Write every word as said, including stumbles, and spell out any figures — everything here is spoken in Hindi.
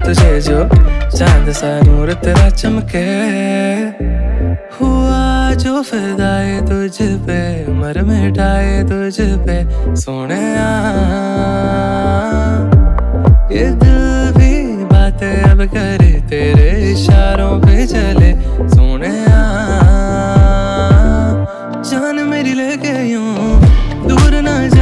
तुझे जो चांद सा नूर तेरा चमके। हुआ जो फिदाए तुझ पे, मर मिटाए तुझ पे सोने। ये दिल भी बातें अब करे, तेरे इशारों पे चले सोने। जान मेरी लेके यूं दूर ना